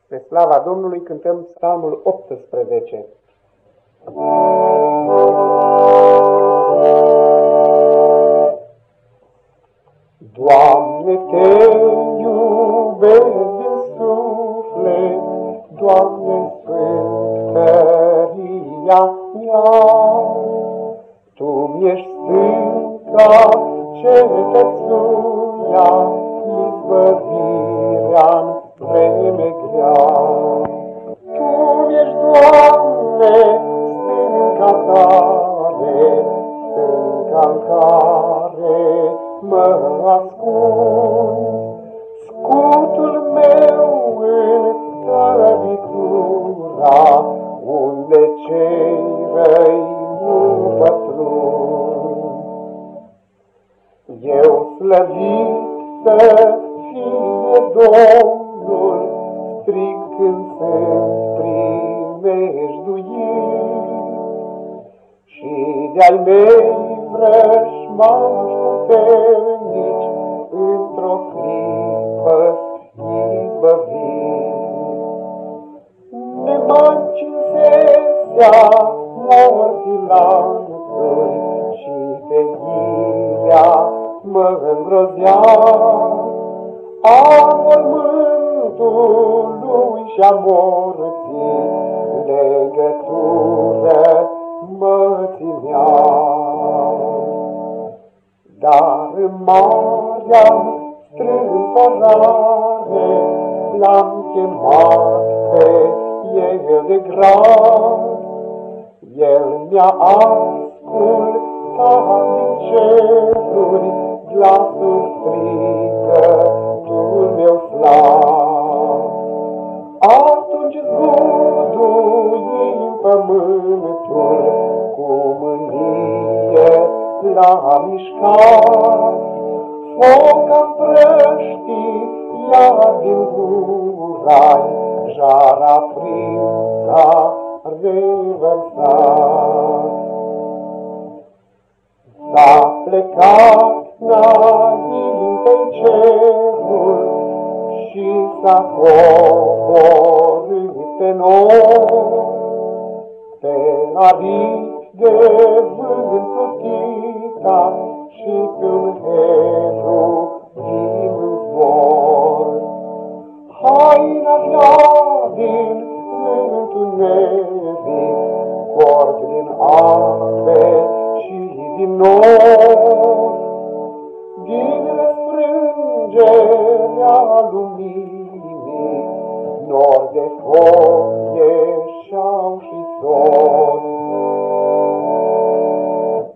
Spre slava Domnului cântăm psalmul 18. Doamne, Te iubesc din suflet, Doamne, Sfânt tăria mea. Tu mi-ești stânca cetățuia, izbăvirea-n vreme grea. Tu mi-ești, Doamne, stânca tare, stânca-n care mă ascund. Scutul meu în tăritura, unde cei răi nu pătrund. Eu slăvit să fie Domnul, strig când sunt primejduit, și de-ai mei vrăjmași puternici într-o clipă izbăvit. Ne-mai cinsesea morții lanțuri și pe irea mă îngrozea. A mormântului și-a morții legătură mă ținea. Dar în marea strâmtorare l-am chemat pe El de grad. El mi-a ascultat din ceruri glasul strigătul meu slav. Atunci zguduim pământul, cu mânie l-a mișcat. Foc-a prăștia din gurai, jar aprins-a revărsat. S-a plecat înainte-i cerul și s-a coborât pe noi. Pe aripi de vânt plutita și pe-un heruvim în zbor. Haina mea din întuneric, cord din ape și din nori, din răsfrângerea luminii, nor de foc